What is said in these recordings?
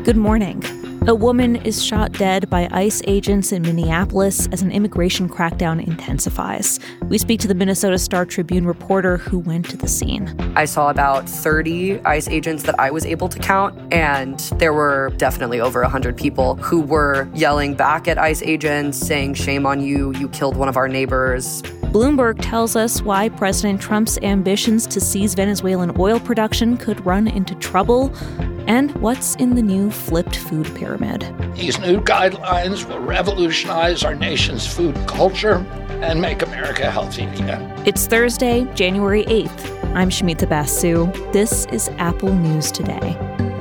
Good morning. A woman is shot dead by ICE agents in Minneapolis as an immigration crackdown intensifies. We speak to the Minnesota Star-Tribune reporter who went to the scene. I saw about 30 ICE agents that I was able to count, and there were definitely over 100 people who were yelling back at ICE agents, saying, "Shame on you, you killed one of our neighbors." Bloomberg tells us why President Trump's ambitions to seize Venezuelan oil production could run into trouble, and what's in the new flipped food pyramid. These new guidelines will revolutionize our nation's food culture and make America healthy again. It's Thursday, January 8th. I'm Shamita Basu. This is Apple News Today.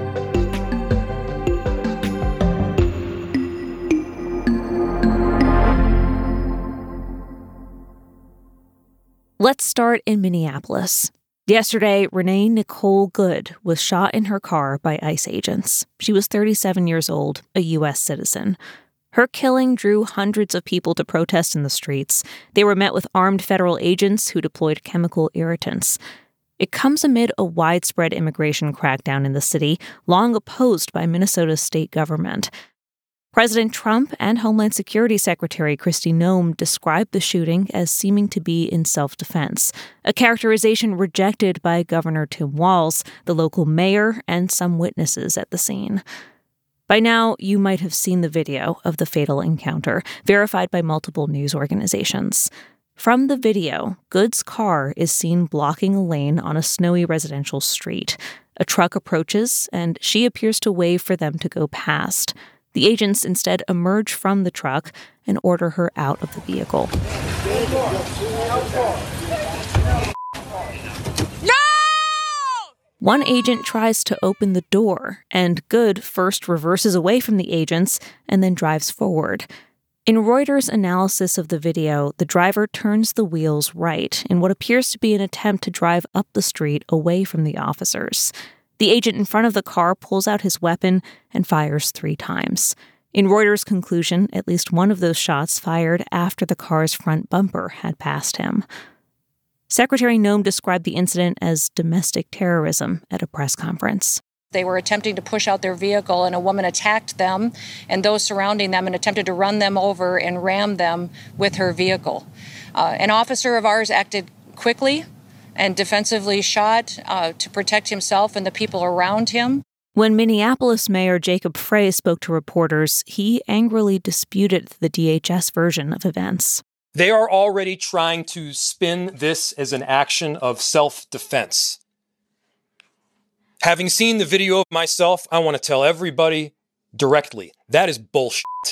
Let's start in Minneapolis. Yesterday, Renee Nicole Good was shot in her car by ICE agents. She was 37 years old, a U.S. citizen. Her killing drew hundreds of people to protest in the streets. They were met with armed federal agents who deployed chemical irritants. It comes amid a widespread immigration crackdown in the city, long opposed by Minnesota's state government. President Trump and Homeland Security Secretary Kristi Noem described the shooting as seeming to be in self-defense, a characterization rejected by Governor Tim Walz, the local mayor, and some witnesses at the scene. By now, you might have seen the video of the fatal encounter, verified by multiple news organizations. From the video, Good's car is seen blocking a lane on a snowy residential street. A truck approaches, and she appears to wave for them to go past. The agents instead emerge from the truck and order her out of the vehicle. No! One agent tries to open the door, and Good first reverses away from the agents and then drives forward. In Reuters' analysis of the video, the driver turns the wheels right in what appears to be an attempt to drive up the street away from the officers. The agent in front of the car pulls out his weapon and fires 3 times. In Reuters' conclusion, at least one of those shots fired after the car's front bumper had passed him. Secretary Noem described the incident as domestic terrorism at a press conference. They were attempting to push out their vehicle, and a woman attacked them and those surrounding them and attempted to run them over and ram them with her vehicle. An officer of ours acted quickly and defensively shot to protect himself and the people around him. When Minneapolis Mayor Jacob Frey spoke to reporters, he angrily disputed the DHS version of events. They are already trying to spin this as an action of self-defense. Having seen the video of myself, I want to tell everybody directly, that is bullshit.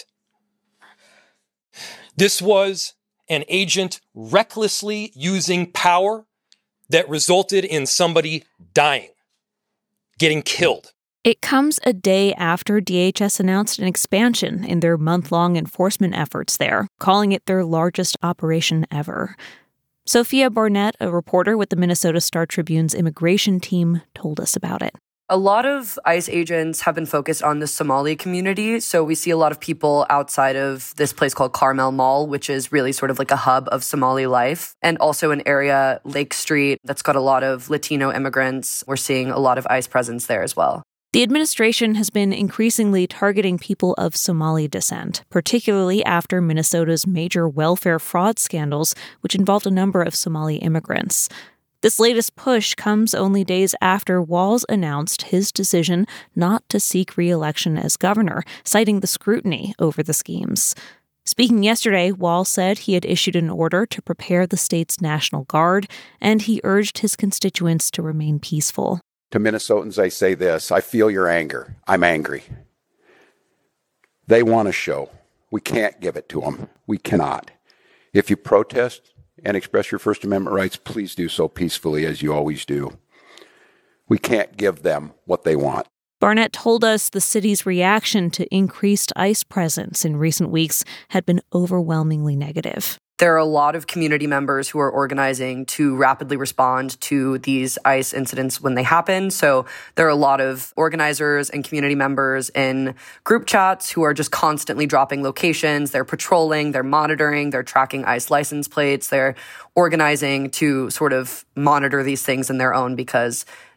This was an agent recklessly using power that resulted in somebody dying, getting killed. It comes a day after DHS announced an expansion in their month-long enforcement efforts there, calling it their largest operation ever. Sophia Barnett, a reporter with the Minnesota Star-Tribune's immigration team, told us about it. A lot of ICE agents have been focused on the Somali community. So we see a lot of people outside of this place called Carmel Mall, which is really sort of like a hub of Somali life. And also an area, Lake Street, that's got a lot of Latino immigrants. We're seeing a lot of ICE presence there as well. The administration has been increasingly targeting people of Somali descent, particularly after Minnesota's major welfare fraud scandals, which involved a number of Somali immigrants. This latest push comes only days after Walz announced his decision not to seek re-election as governor, citing the scrutiny over the schemes. Speaking yesterday, Walz said he had issued an order to prepare the state's National Guard, and he urged his constituents to remain peaceful. To Minnesotans, I say this: I feel your anger. I'm angry. They want a show. We can't give it to them. We cannot. If you protest and express your First Amendment rights, please do so peacefully, as you always do. We can't give them what they want. Barnett told us the city's reaction to increased ICE presence in recent weeks had been overwhelmingly negative. There are a lot of community members who are organizing to rapidly respond to these ICE incidents when they happen. So there are a lot of organizers and community members in group chats who are just constantly dropping locations. They're patrolling, they're monitoring, they're tracking ICE license plates. They're organizing to sort of monitor these things in their own because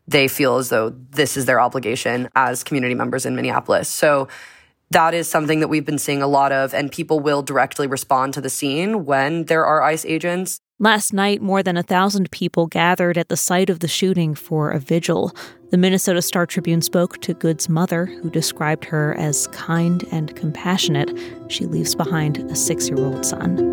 they feel as though this is their obligation as community members in Minneapolis. So that is something that we've been seeing a lot of, and people will directly respond to the scene when there are ICE agents. Last night, more than 1,000 people gathered at the site of the shooting for a vigil. The Minnesota Star-Tribune spoke to Good's mother, who described her as kind and compassionate. She leaves behind a 6-year-old son.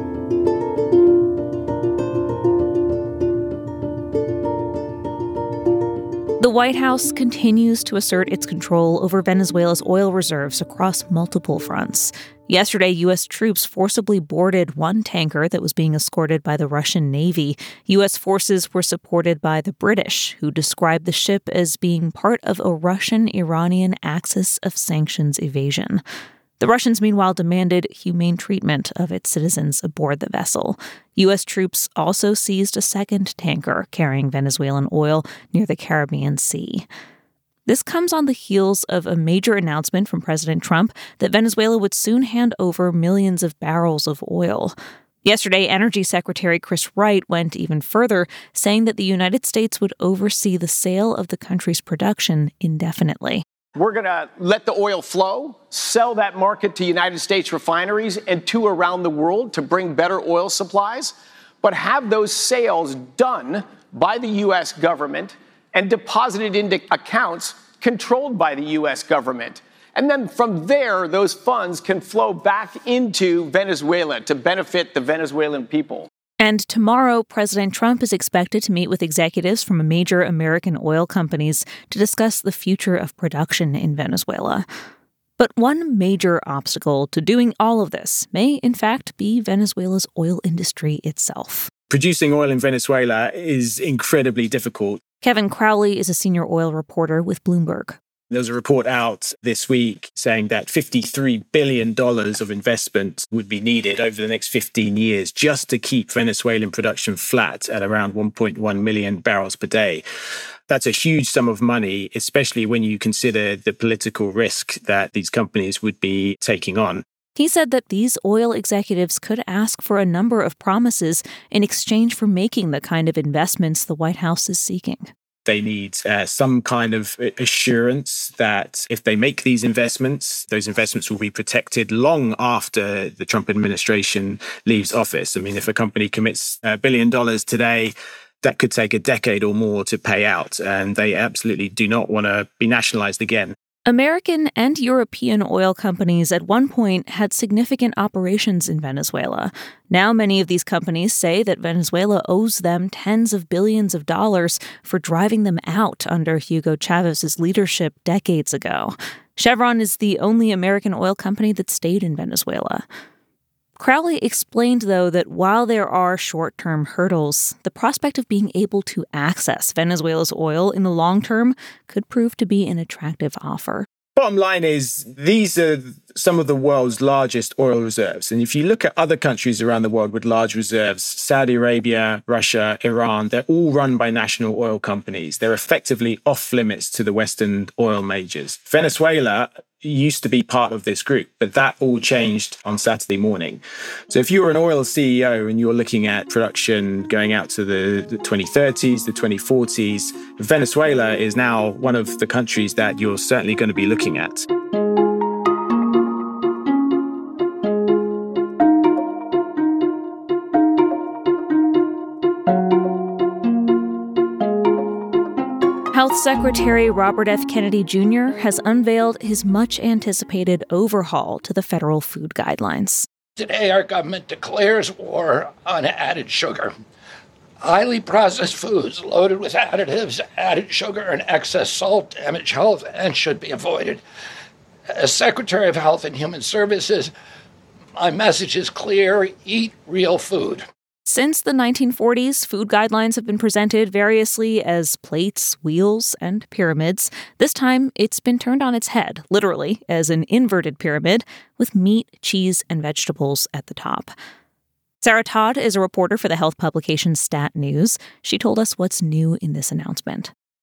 The White House continues to assert its control over Venezuela's oil reserves across multiple fronts. Yesterday, U.S. troops forcibly boarded one tanker that was being escorted by the Russian Navy. U.S. forces were supported by the British, who described the ship as being part of a Russian-Iranian axis of sanctions evasion. The Russians, meanwhile, demanded humane treatment of its citizens aboard the vessel. U.S. troops also seized a second tanker carrying Venezuelan oil near the Caribbean Sea. This comes on the heels of a major announcement from President Trump that Venezuela would soon hand over millions of barrels of oil. Yesterday, Energy Secretary Chris Wright went even further, saying that the United States would oversee the sale of the country's production indefinitely. We're going to let the oil flow, sell that market to United States refineries and to around the world to bring better oil supplies, but have those sales done by the U.S. government and deposited into accounts controlled by the U.S. government. And then from there, those funds can flow back into Venezuela to benefit the Venezuelan people. And tomorrow, President Trump is expected to meet with executives from major American oil companies to discuss the future of production in Venezuela. But one major obstacle to doing all of this may, in fact, be Venezuela's oil industry itself. Producing oil in Venezuela is incredibly difficult. Kevin Crowley is a senior oil reporter with Bloomberg. There was a report out this week saying that $53 billion of investment would be needed over the next 15 years just to keep Venezuelan production flat at around 1.1 million barrels per day. That's a huge sum of money, especially when you consider the political risk that these companies would be taking on. He said that these oil executives could ask for a number of promises in exchange for making the kind of investments the White House is seeking. They need some kind of assurance that if they make these investments, those investments will be protected long after the Trump administration leaves office. I mean, if a company commits $1 billion today, that could take a decade or more to pay out, and they absolutely do not want to be nationalized again. American and European oil companies at one point had significant operations in Venezuela. Now many of these companies say that Venezuela owes them tens of billions of dollars for driving them out under Hugo Chavez's leadership decades ago. Chevron is the only American oil company that stayed in Venezuela. Crowley explained, though, that while there are short-term hurdles, the prospect of being able to access Venezuela's oil in the long term could prove to be an attractive offer. Bottom line is, these are some of the world's largest oil reserves. And if you look at other countries around the world with large reserves, Saudi Arabia, Russia, Iran, they're all run by national oil companies. They're effectively off limits to the Western oil majors. Venezuela used to be part of this group, but that all changed on Saturday morning. So if you're an oil CEO and you're looking at production going out to the 2030s, the 2040s, Venezuela is now one of the countries that you're certainly going to be looking at. Health Secretary Robert F. Kennedy Jr. has unveiled his much-anticipated overhaul to the federal food guidelines. Today, our government declares war on added sugar. Highly processed foods loaded with additives, added sugar, and excess salt damage health and should be avoided. As Secretary of Health and Human Services, my message is clear: eat real food. Since the 1940s, food guidelines have been presented variously as plates, wheels, and pyramids. This time, it's been turned on its head, literally, as an inverted pyramid with meat, cheese, and vegetables at the top. Sarah Todd is a reporter for the health publication Stat News. She told us what's new in this announcement.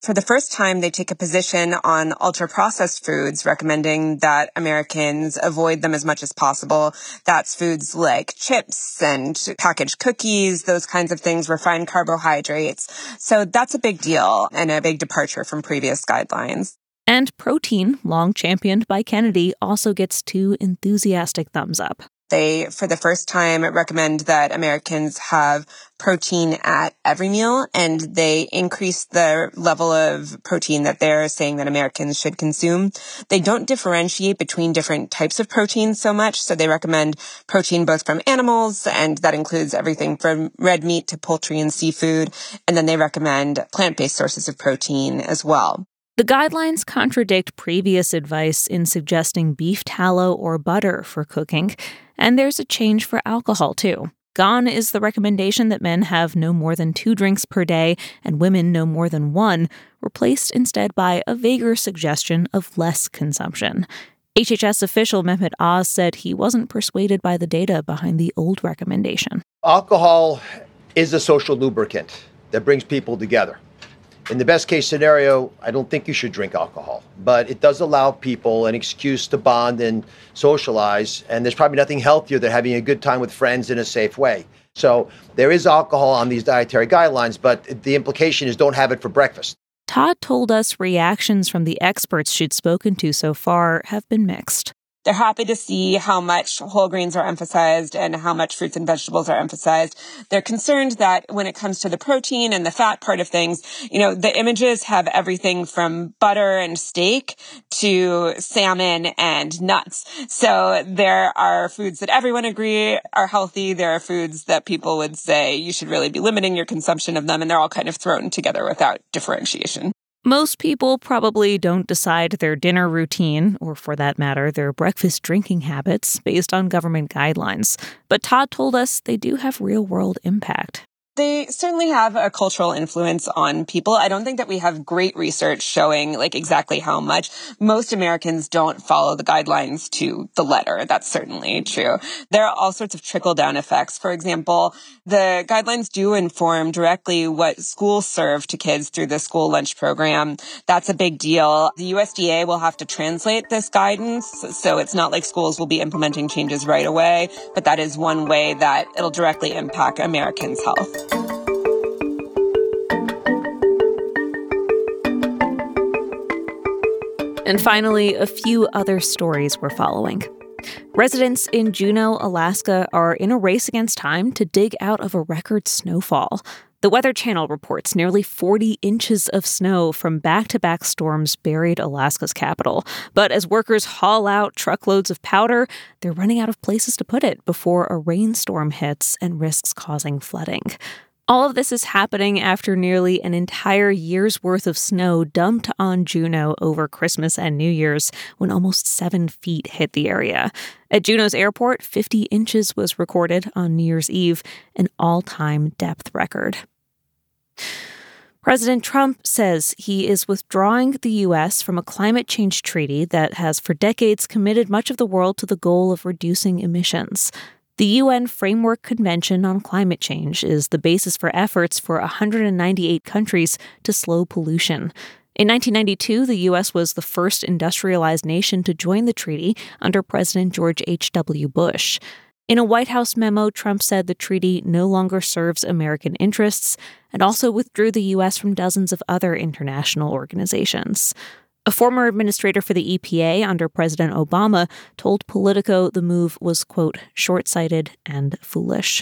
For the first time, they take a position on ultra-processed foods, recommending that Americans avoid them as much as possible. That's foods like chips and packaged cookies, those kinds of things, refined carbohydrates. So that's a big deal and a big departure from previous guidelines. And protein, long championed by Kennedy, also gets 2 enthusiastic thumbs up. They, for the first time, recommend that Americans have protein at every meal, and they increase the level of protein that they're saying that Americans should consume. They don't differentiate between different types of protein so much, so they recommend protein both from animals, and that includes everything from red meat to poultry and seafood, and then they recommend plant-based sources of protein as well. The guidelines contradict previous advice in suggesting beef tallow or butter for cooking, and there's a change for alcohol, too. Gone is the recommendation that men have no more than 2 drinks per day and women no more than 1, replaced instead by a vaguer suggestion of less consumption. HHS official Mehmet Oz said he wasn't persuaded by the data behind the old recommendation. Alcohol is a social lubricant that brings people together. In the best case scenario, I don't think you should drink alcohol, but it does allow people an excuse to bond and socialize. And there's probably nothing healthier than having a good time with friends in a safe way. So there is alcohol on these dietary guidelines, but the implication is don't have it for breakfast. Todd told us reactions from the experts she'd spoken to so far have been mixed. They're happy to see how much whole grains are emphasized and how much fruits and vegetables are emphasized. They're concerned that when it comes to the protein and the fat part of things, the images have everything from butter and steak to salmon and nuts. So there are foods that everyone agree are healthy. There are foods that people would say you should really be limiting your consumption of them, and they're all kind of thrown together without differentiation. Most people probably don't decide their dinner routine, or for that matter, their breakfast drinking habits, based on government guidelines. But Todd told us they do have real-world impact. They certainly have a cultural influence on people. I don't think that we have great research showing exactly how much. Most Americans don't follow the guidelines to the letter. That's certainly true. There are all sorts of trickle-down effects. For example, the guidelines do inform directly what schools serve to kids through the school lunch program. That's a big deal. The USDA will have to translate this guidance, so it's not like schools will be implementing changes right away, but that is one way that it'll directly impact Americans' health. And finally, a few other stories we're following. Residents in Juneau, Alaska are in a race against time to dig out of a record snowfall. The Weather Channel reports nearly 40 inches of snow from back-to-back storms buried Alaska's capital. But as workers haul out truckloads of powder, they're running out of places to put it before a rainstorm hits and risks causing flooding. All of this is happening after nearly an entire year's worth of snow dumped on Juneau over Christmas and New Year's, when almost 7 feet hit the area. At Juneau's airport, 50 inches was recorded on New Year's Eve, an all-time depth record. President Trump says he is withdrawing the U.S. from a climate change treaty that has for decades committed much of the world to the goal of reducing emissions. The UN Framework Convention on Climate Change is the basis for efforts for 198 countries to slow pollution. In 1992, the U.S. was the first industrialized nation to join the treaty under President George H.W. Bush. In a White House memo, Trump said the treaty no longer serves American interests and also withdrew the U.S. from dozens of other international organizations. A former administrator for the EPA under President Obama told Politico the move was, quote, short-sighted and foolish.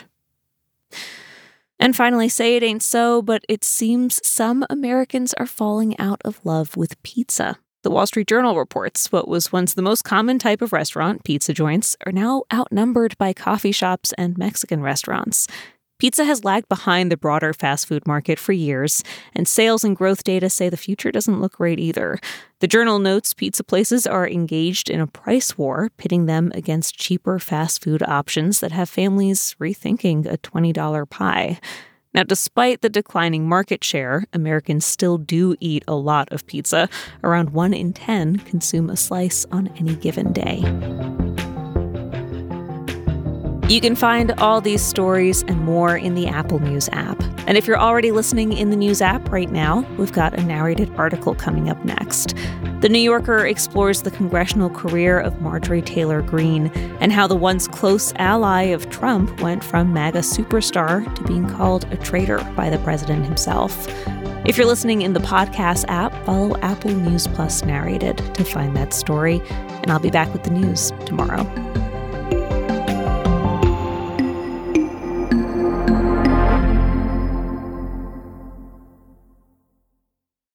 And finally, say it ain't so, but it seems some Americans are falling out of love with pizza. The Wall Street Journal reports what was once the most common type of restaurant, pizza joints, are now outnumbered by coffee shops and Mexican restaurants. Pizza has lagged behind the broader fast food market for years, and sales and growth data say the future doesn't look great either. The Journal notes pizza places are engaged in a price war, pitting them against cheaper fast food options that have families rethinking a $20 pie. Now, despite the declining market share, Americans still do eat a lot of pizza. Around 1 in 10 consume a slice on any given day. You can find all these stories and more in the Apple News app. And if you're already listening in the News app right now, we've got a narrated article coming up next. The New Yorker explores the congressional career of Marjorie Taylor Greene and how the once close ally of Trump went from MAGA superstar to being called a traitor by the president himself. If you're listening in the podcast app, follow Apple News Plus Narrated to find that story. And I'll be back with the news tomorrow.